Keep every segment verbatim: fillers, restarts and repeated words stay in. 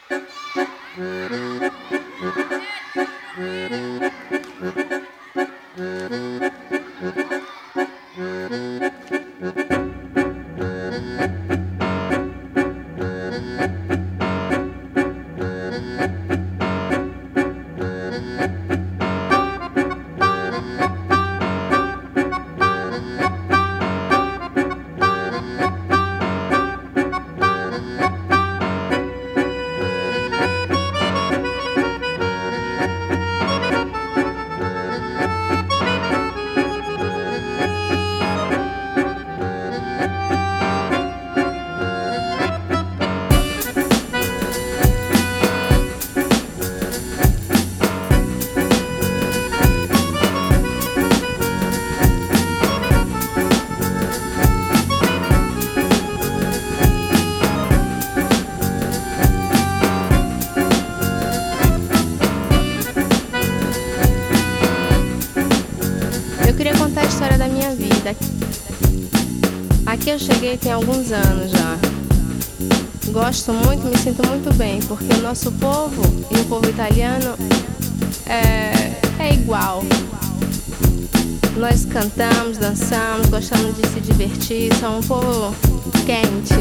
Eu queria contar a história da minha vida. Aqui eu cheguei tem alguns anos já. Gosto muito, me sinto muito bem, porque o nosso povo e o povo italiano é, é igual. Nós cantamos, dançamos, gostamos de se divertir, somos um povo quente.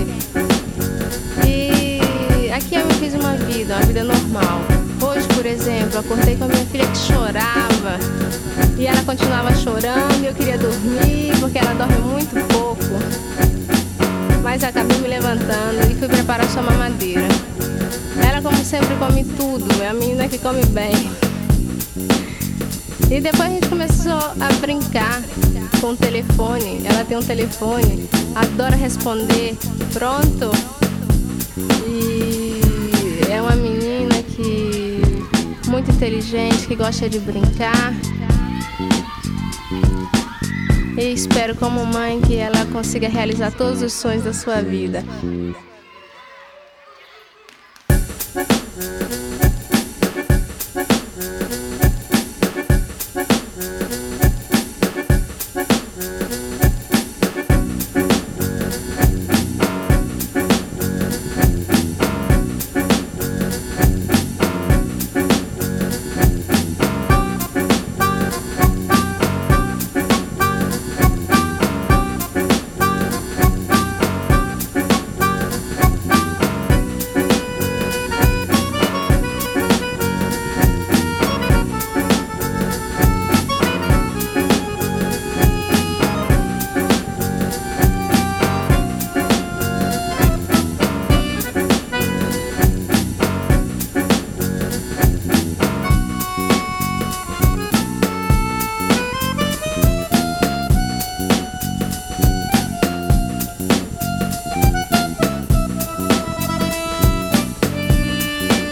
E aqui eu me fiz uma vida, uma vida normal. Hoje, por exemplo, acordei com a minha filha que chorava e ela continuava chorando e eu queria dormir porque ela dorme muito pouco. Mas acabei me levantando e fui preparar sua mamadeira. Ela, como sempre, come tudo, é a menina que come bem. E depois a gente começou a brincar com o telefone. Ela tem um telefone, adora responder, pronto. E é uma menina que muito inteligente, que gosta de brincar. E espero, como mãe, que ela consiga realizar todos os sonhos da sua vida.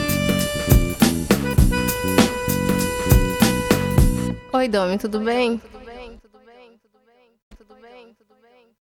Oi, Domi, tudo bem?